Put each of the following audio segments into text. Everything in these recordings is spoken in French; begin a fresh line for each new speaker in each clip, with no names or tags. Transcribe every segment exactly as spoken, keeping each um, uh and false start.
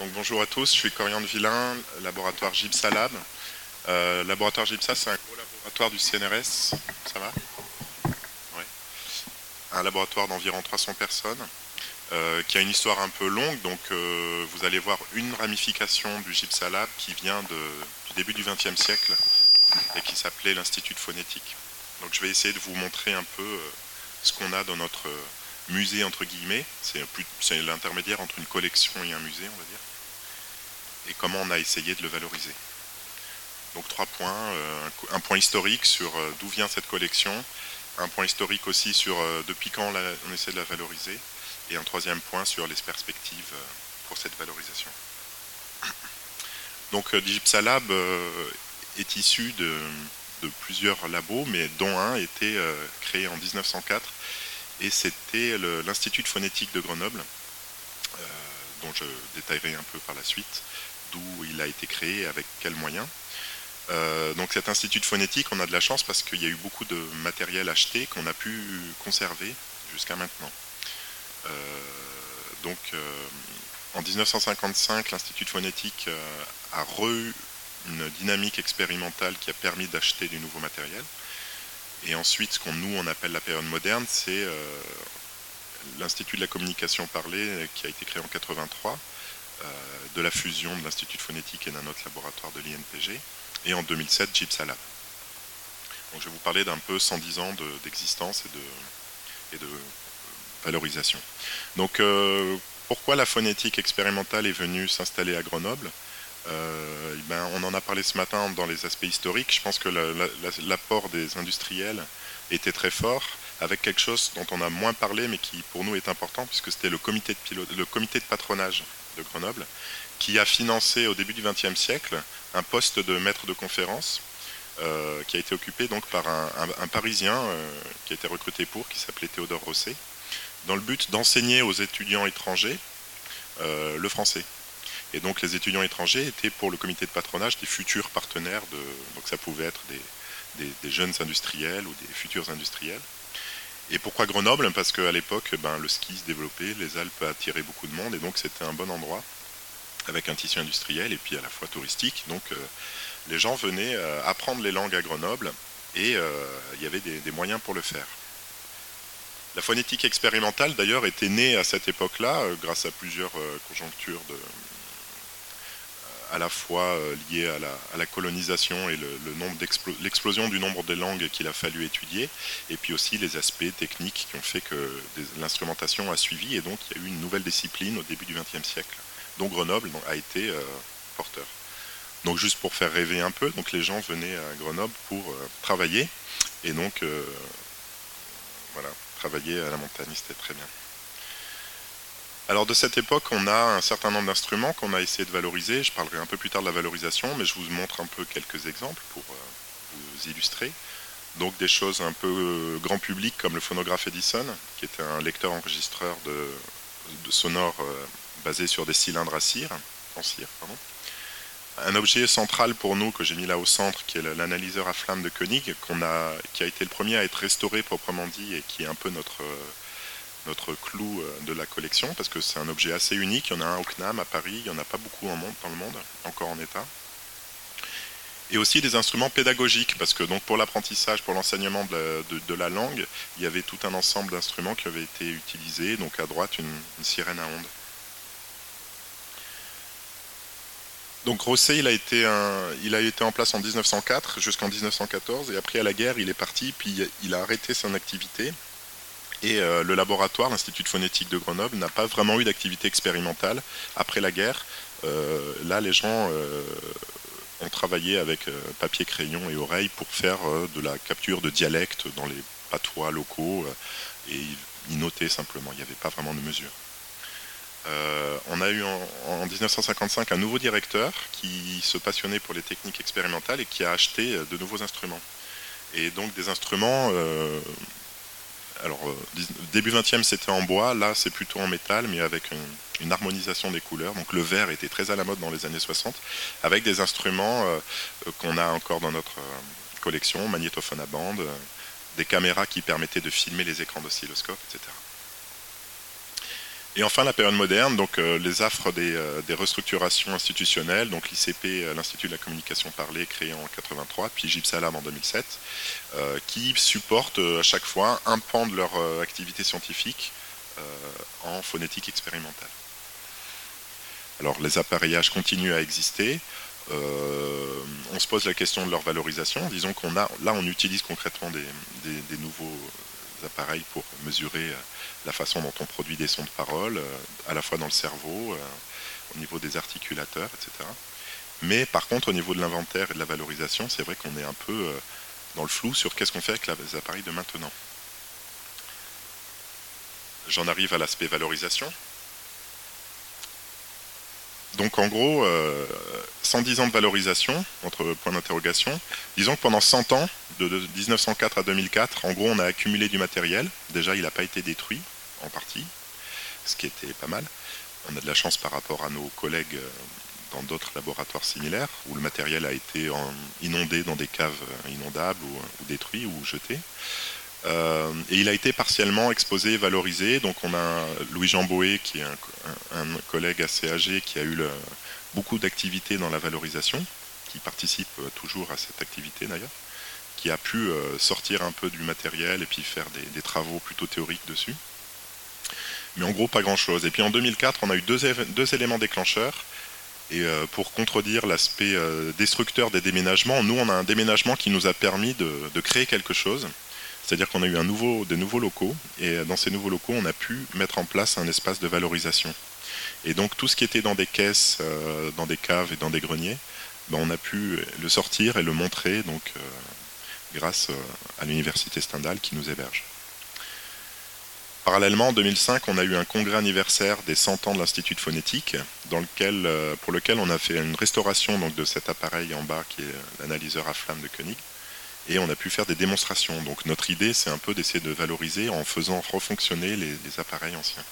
Donc, bonjour à tous, je suis Coriandre Villain, laboratoire GIPSA Lab. Euh, laboratoire GIPSA, c'est un gros laboratoire du C N R S. Ça va? Ouais. Un laboratoire d'environ trois cents personnes euh, qui a une histoire un peu longue. Donc, euh, vous allez voir une ramification du GIPSA Lab qui vient de, du début du vingtième siècle et qui s'appelait l'Institut de phonétique. Donc, je vais essayer de vous montrer un peu euh, ce qu'on a dans notre musée, entre guillemets. C'est l'intermédiaire entre une collection et un musée, on va dire. Et comment on a essayé de le valoriser. Donc trois points, euh, un point historique sur euh, d'où vient cette collection, un point historique aussi sur euh, depuis quand on, la, on essaie de la valoriser, et un troisième point sur les perspectives euh, pour cette valorisation. Donc euh, GIPSA Lab euh, est issu de, de plusieurs labos, mais dont un était euh, créé en mille neuf cent quatre, et c'était l'Institut de phonétique de Grenoble, euh, dont je détaillerai un peu par la suite, d'où il a été créé, avec quels moyens. Euh, donc cet institut de phonétique, on a de la chance parce qu'il y a eu beaucoup de matériel acheté qu'on a pu conserver jusqu'à maintenant. Euh, donc euh, en mille neuf cent cinquante-cinq, l'Institut de phonétique euh, a re une dynamique expérimentale qui a permis d'acheter du nouveau matériel. Et ensuite, ce qu'on nous on appelle la période moderne, c'est euh, l'Institut de la communication parlée qui a été créé en quatre-vingt-trois, euh, de la fusion de l'Institut de phonétique et d'un autre laboratoire de l'I N P G. Et en deux mille sept, GIPSA Lab. Donc je vais vous parler d'un peu cent dix ans d'existence de, et, de, et de valorisation. Donc euh, pourquoi la phonétique expérimentale est venue s'installer à Grenoble? euh, eh ben, On en a parlé ce matin dans les aspects historiques. Je pense que l'apport des industriels était très fort, avec quelque chose dont on a moins parlé, mais qui pour nous est important, puisque c'était le comité de pilote, le comité de patronage de Grenoble, qui a financé au début du vingtième siècle un poste de maître de conférence euh, qui a été occupé donc par un, un, un Parisien euh, qui a été recruté pour, qui s'appelait Théodore Rosset, dans le but d'enseigner aux étudiants étrangers euh, le français. Et donc les étudiants étrangers étaient pour le comité de patronage des futurs partenaires, de, donc ça pouvait être des, des, des jeunes industriels ou des futurs industriels. Et pourquoi Grenoble? Parce qu'à l'époque, ben, le ski se développait, les Alpes attiraient beaucoup de monde, et donc c'était un bon endroit, avec un tissu industriel et puis à la fois touristique. Donc euh, les gens venaient euh, apprendre les langues à Grenoble, et euh, il y avait des, des moyens pour le faire. La phonétique expérimentale d'ailleurs était née à cette époque-là euh, grâce à plusieurs euh, conjonctures de, à la fois euh, liées à la, à la colonisation et le, le nombre l'explosion du nombre de langues qu'il a fallu étudier, et puis aussi les aspects techniques qui ont fait que l'instrumentation a suivi, et donc il y a eu une nouvelle discipline au début du vingtième siècle, dont Grenoble a été euh, porteur. Donc juste pour faire rêver un peu, donc les gens venaient à Grenoble pour euh, travailler, et donc euh, voilà, travailler à la montagne, c'était très bien. Alors de cette époque, on a un certain nombre d'instruments qu'on a essayé de valoriser. Je parlerai un peu plus tard de la valorisation, mais je vous montre un peu quelques exemples pour euh, vous illustrer. Donc des choses un peu euh, grand public, comme le phonographe Edison, qui était un lecteur-enregistreur de, de sonore euh, basé sur des cylindres à cire, en cire, pardon. Un objet central pour nous que j'ai mis là au centre, qui est l'analyseur à flamme de Koenig, qu'on a, qui a été le premier à être restauré proprement dit, et qui est un peu notre, notre clou de la collection, parce que c'est un objet assez unique. Il y en a un au C N A M à Paris, il n'y en a pas beaucoup en monde, dans le monde, encore en état. Et aussi des instruments pédagogiques, parce que donc pour l'apprentissage, pour l'enseignement de, de, de la langue, il y avait tout un ensemble d'instruments qui avaient été utilisés. Donc à droite, une, une sirène à ondes. Donc Rosset, il a, été un, il a été en place en mille neuf cent quatre jusqu'en mille neuf cent quatorze, et après à la guerre, il est parti, puis il a arrêté son activité. Et euh, le laboratoire, l'Institut de phonétique de Grenoble, n'a pas vraiment eu d'activité expérimentale après la guerre. Euh, là, les gens euh, ont travaillé avec euh, papier, crayon et oreille pour faire euh, de la capture de dialectes dans les patois locaux, euh, et ils notaient simplement, il n'y avait pas vraiment de mesure. Euh, on a eu en, en mille neuf cent cinquante-cinq un nouveau directeur qui se passionnait pour les techniques expérimentales et qui a acheté de nouveaux instruments. Et donc des instruments, euh, alors euh, début vingtième c'était en bois, là c'est plutôt en métal, mais avec une, une harmonisation des couleurs. Donc le vert était très à la mode dans les années soixante, avec des instruments euh, qu'on a encore dans notre euh, collection, magnétophone à bande, euh, des caméras qui permettaient de filmer les écrans d'oscilloscope, et cetera. Et enfin la période moderne, donc euh, les affres des, euh, des restructurations institutionnelles, donc l'I C P, euh, l'Institut de la communication parlée, créé en quatre-vingt-trois, puis Gibsalam en deux mille sept, euh, qui supportent euh, à chaque fois un pan de leur euh, activité scientifique euh, en phonétique expérimentale. Alors les appareillages continuent à exister. Euh, on se pose la question de leur valorisation. Disons qu'on a, là on utilise concrètement des, des, des nouveaux appareils pour mesurer la façon dont on produit des sons de parole, à la fois dans le cerveau, au niveau des articulateurs, et cetera. Mais par contre, au niveau de l'inventaire et de la valorisation, c'est vrai qu'on est un peu dans le flou sur qu'est-ce qu'on fait avec les appareils de maintenant. J'en arrive à l'aspect valorisation. Donc en gros, euh, cent dix ans de valorisation, entre points d'interrogation. Disons que pendant cent ans, de, de mille neuf cent quatre à deux mille quatre, en gros, on a accumulé du matériel. Déjà, il n'a pas été détruit, en partie, ce qui était pas mal. On a de la chance par rapport à nos collègues dans d'autres laboratoires similaires, où le matériel a été en, inondé dans des caves inondables, ou, ou détruit, ou jeté. Euh, et il a été partiellement exposé, valorisé. Donc on a Louis-Jean Boé, qui est un, un, un collègue assez âgé, qui a eu le, beaucoup d'activités dans la valorisation, qui participe toujours à cette activité d'ailleurs, qui a pu euh, sortir un peu du matériel et puis faire des, des travaux plutôt théoriques dessus. Mais en gros, pas grand-chose. Et puis en deux mille quatre, on a eu deux, deux éléments déclencheurs. Et euh, pour contredire l'aspect euh, destructeur des déménagements, nous, on a un déménagement qui nous a permis de, de créer quelque chose. C'est-à-dire qu'on a eu un nouveau, des nouveaux locaux, et dans ces nouveaux locaux, on a pu mettre en place un espace de valorisation. Et donc tout ce qui était dans des caisses, euh, dans des caves et dans des greniers, ben, on a pu le sortir et le montrer donc, euh, grâce à l'université Stendhal qui nous héberge. Parallèlement, en deux mille cinq, on a eu un congrès anniversaire des cent ans de l'Institut de phonétique, dans lequel, euh, pour lequel on a fait une restauration donc, de cet appareil en bas, qui est l'analyseur à flamme de Koenig. Et on a pu faire des démonstrations. Donc notre idée, c'est un peu d'essayer de valoriser en faisant refonctionner les, les appareils anciens.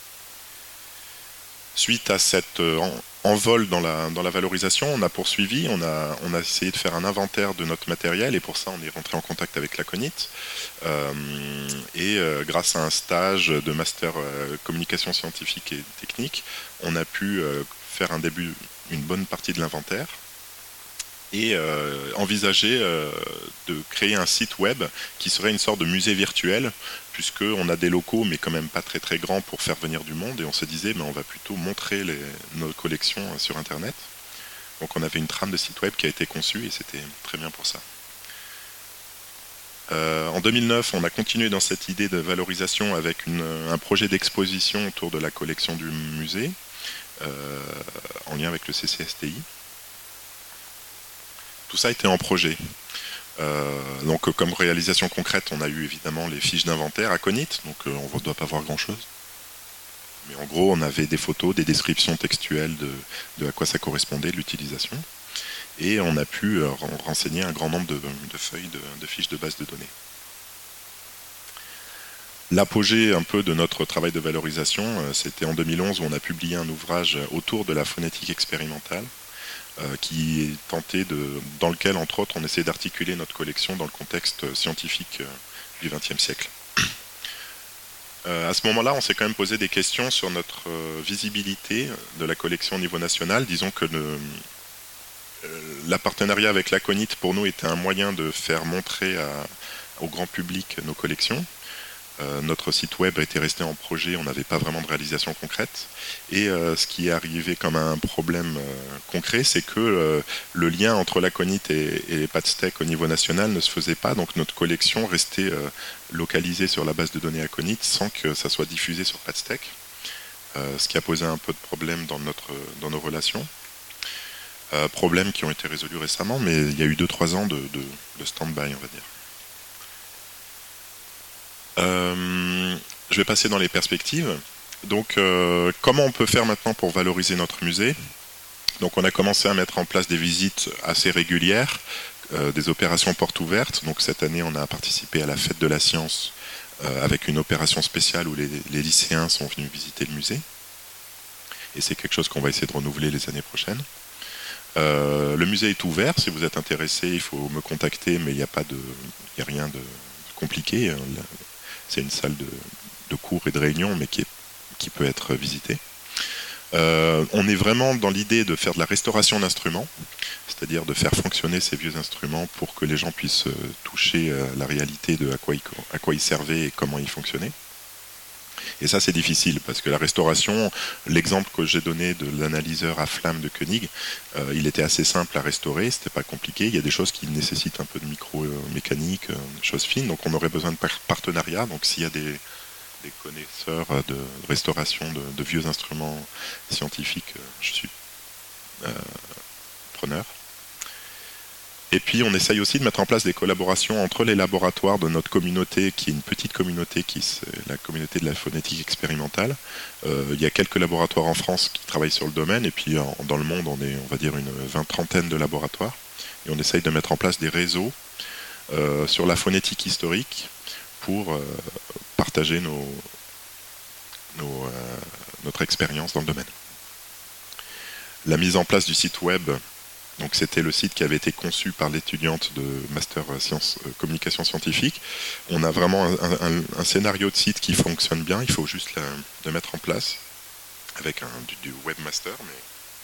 Suite à cet euh, envol dans la, dans la valorisation, on a poursuivi, on a, on a essayé de faire un inventaire de notre matériel, et pour ça, on est rentré en contact avec l'Aconit. Euh, et euh, grâce à un stage de master euh, communication scientifique et technique, on a pu euh, faire un début, une bonne partie de l'inventaire. Et euh, envisager euh, de créer un site web qui serait une sorte de musée virtuel, puisqu'on a des locaux, mais quand même pas très très grands pour faire venir du monde, et on se disait, ben, on va plutôt montrer les, nos collections sur Internet. Donc on avait une trame de site web qui a été conçue, et c'était très bien pour ça. Euh, en deux mille neuf, on a continué dans cette idée de valorisation avec une, un projet d'exposition autour de la collection du musée, euh, en lien avec le C C S T I. Tout ça était en projet. Euh, donc comme réalisation concrète, on a eu évidemment les fiches d'inventaire Aconit, donc euh, on ne doit pas voir grand-chose. Mais en gros, on avait des photos, des descriptions textuelles de, de à quoi ça correspondait, de l'utilisation. Et on a pu euh, renseigner un grand nombre de, de feuilles, de, de fiches de base de données. L'apogée un peu de notre travail de valorisation, euh, c'était en deux mille onze où on a publié un ouvrage autour de la phonétique expérimentale, Euh, qui est tenté de, dans lequel, entre autres, on essaie d'articuler notre collection dans le contexte scientifique euh, du vingtième siècle. Euh, à ce moment-là, on s'est quand même posé des questions sur notre euh, visibilité de la collection au niveau national. Disons que le, euh, la partenariat avec l'Aconit, pour nous, était un moyen de faire montrer à, au grand public nos collections. Euh, notre site web a été resté en projet, on n'avait pas vraiment de réalisation concrète. Et euh, ce qui est arrivé comme un problème euh, concret, c'est que euh, le lien entre l'Aconit et, et PatStech au niveau national ne se faisait pas, donc notre collection restait euh, localisée sur la base de données Aconit sans que ça soit diffusé sur PatStech, euh, ce qui a posé un peu de problème dans, notre, dans nos relations. Euh, problèmes qui ont été résolus récemment, mais il y a eu deux trois ans de, de, de stand-by, on va dire. Euh, je vais passer dans les perspectives. Donc, euh, comment on peut faire maintenant pour valoriser notre musée? Donc, on a commencé à mettre en place des visites assez régulières, euh, des opérations portes ouvertes. Donc, cette année, on a participé à la fête de la science euh, avec une opération spéciale où les, les lycéens sont venus visiter le musée. Et c'est quelque chose qu'on va essayer de renouveler les années prochaines. Euh, le musée est ouvert. Si vous êtes intéressé, il faut me contacter, mais il n'y a pas de, il n'y a rien de compliqué. C'est une salle de, de cours et de réunion, mais qui est, qui peut être visité. Euh, on est vraiment dans l'idée de faire de la restauration d'instruments, c'est-à-dire de faire fonctionner ces vieux instruments pour que les gens puissent euh, toucher euh, la réalité de à quoi, ils, à quoi ils servaient et comment ils fonctionnaient. Et ça, c'est difficile, parce que la restauration, l'exemple que j'ai donné de l'analyseur à flamme de Koenig, euh, il était assez simple à restaurer, c'était pas compliqué. Il y a des choses qui nécessitent un peu de micro-mécanique, euh, des choses fines, donc on aurait besoin de partenariat. Donc s'il y a des, des connaisseurs de restauration de, de vieux instruments scientifiques, je suis euh, preneur. Et puis on essaye aussi de mettre en place des collaborations entre les laboratoires de notre communauté, qui est une petite communauté, qui est la communauté de la phonétique expérimentale. Euh, il y a quelques laboratoires en France qui travaillent sur le domaine, et puis en, dans le monde on est, on va dire, une vingt trentaine de laboratoires. Et on essaye de mettre en place des réseaux euh, sur la phonétique historique pour euh, partager nos, nos, euh, notre expérience dans le domaine. La mise en place du site web, donc c'était le site qui avait été conçu par l'étudiante de Master Sciences euh, Communication Scientifique. On a vraiment un, un, un scénario de site qui fonctionne bien, il faut juste la, le mettre en place avec un, du, du webmaster, mais,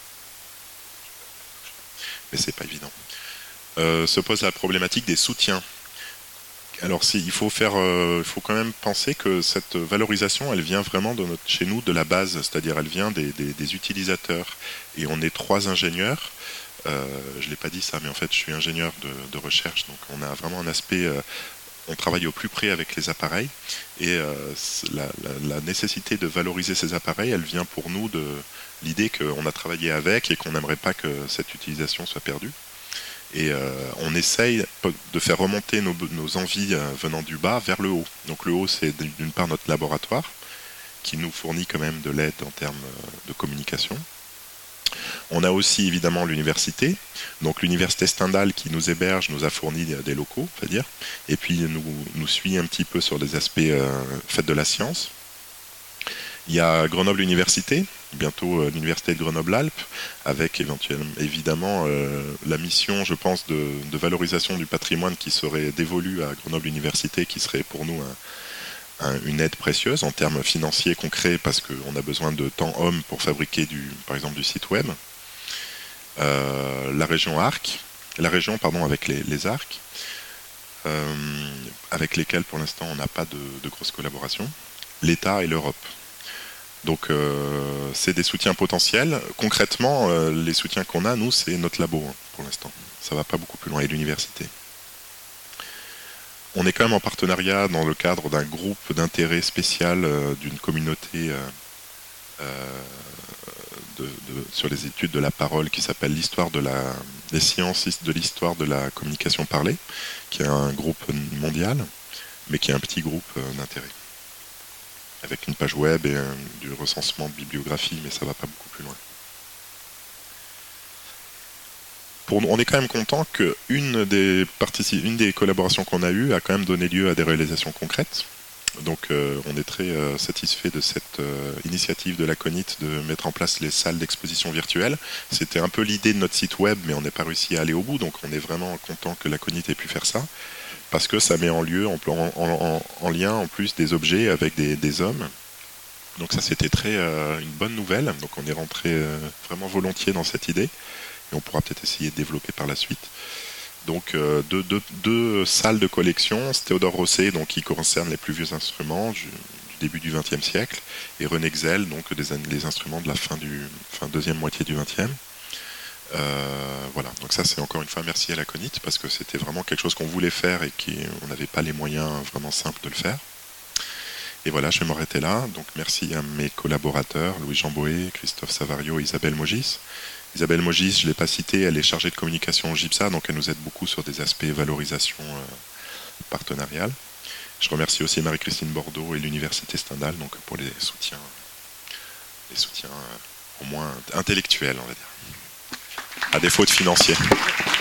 mais c'est pas évident. Euh, se pose la problématique des soutiens. Alors si, il faut faire, euh, il faut quand même penser que cette valorisation, elle vient vraiment de notre, chez nous de la base, c'est-à-dire elle vient des, des, des utilisateurs. Et on est trois ingénieurs. Euh, je ne l'ai pas dit ça, mais en fait je suis ingénieur de, de recherche, donc on a vraiment un aspect, euh, on travaille au plus près avec les appareils, et euh, la, la, la nécessité de valoriser ces appareils, elle vient pour nous de l'idée qu'on a travaillé avec et qu'on n'aimerait pas que cette utilisation soit perdue. Et euh, on essaye de faire remonter nos, nos envies euh, venant du bas vers le haut. Donc le haut, c'est d'une part notre laboratoire, qui nous fournit quand même de l'aide en termes de communication. On a aussi évidemment l'université, donc l'université Stendhal qui nous héberge, nous a fourni des locaux, c'est-à-dire, et puis nous, nous suit un petit peu sur les aspects euh, faits de la science. Il y a Grenoble Université, bientôt euh, l'université de Grenoble-Alpes, avec éventuellement, évidemment euh, la mission, je pense, de, de valorisation du patrimoine qui serait dévolue à Grenoble Université, qui serait pour nous un, un, une aide précieuse en termes financiers concrets, parce qu'on a besoin de temps homme pour fabriquer du, par exemple du site web. Euh, la région Arc, la région pardon avec les, les Arcs, euh, avec lesquels pour l'instant on n'a pas de, de grosses collaborations, l'État et l'Europe. Donc euh, c'est des soutiens potentiels. Concrètement, euh, les soutiens qu'on a, nous, c'est notre labo hein, pour l'instant. Ça va pas beaucoup plus loin, et l'université. On est quand même en partenariat dans le cadre d'un groupe d'intérêt spécial euh, d'une communauté euh, euh, de, de, sur les études de la parole qui s'appelle l'histoire de la, des sciences de l'histoire de la communication parlée, qui est un groupe mondial, mais qui est un petit groupe euh, d'intérêt, avec une page web et un, du recensement de bibliographie, mais ça va pas beaucoup plus loin. Pour, on est quand même content qu'une des, une des collaborations qu'on a eues a quand même donné lieu à des réalisations concrètes. Donc euh, on est très euh, satisfait de cette euh, initiative de la CONIT de mettre en place les salles d'exposition virtuelles. C'était un peu l'idée de notre site web, mais on n'a pas réussi à aller au bout, donc on est vraiment content que la CONIT ait pu faire ça, parce que ça met en, lieu, en, en, en lien en plus des objets avec des, des hommes. Donc ça c'était très euh, une bonne nouvelle, donc on est rentré euh, vraiment volontiers dans cette idée, et on pourra peut-être essayer de développer par la suite. Donc euh, deux, deux, deux salles de collection, Théodore Rosset, donc qui concerne les plus vieux instruments du, du début du vingtième siècle, et René Xel, donc des, les instruments de la fin du fin deuxième moitié du vingtième. Euh, voilà, donc ça c'est encore une fois merci à la CONIT, parce que c'était vraiment quelque chose qu'on voulait faire et qu'on n'avait pas les moyens vraiment simples de le faire. Et voilà, je vais m'arrêter là. Donc merci à mes collaborateurs, Louis-Jean Boé, Christophe Savario, Isabelle Mogis. Isabelle Mogis, je ne l'ai pas citée, elle est chargée de communication au GIPSA, donc elle nous aide beaucoup sur des aspects valorisation euh, partenariale. Je remercie aussi Marie-Christine Bordeaux et l'Université Stendhal donc, pour les soutiens, les soutiens euh, au moins intellectuels, on va dire, à défaut de financiers.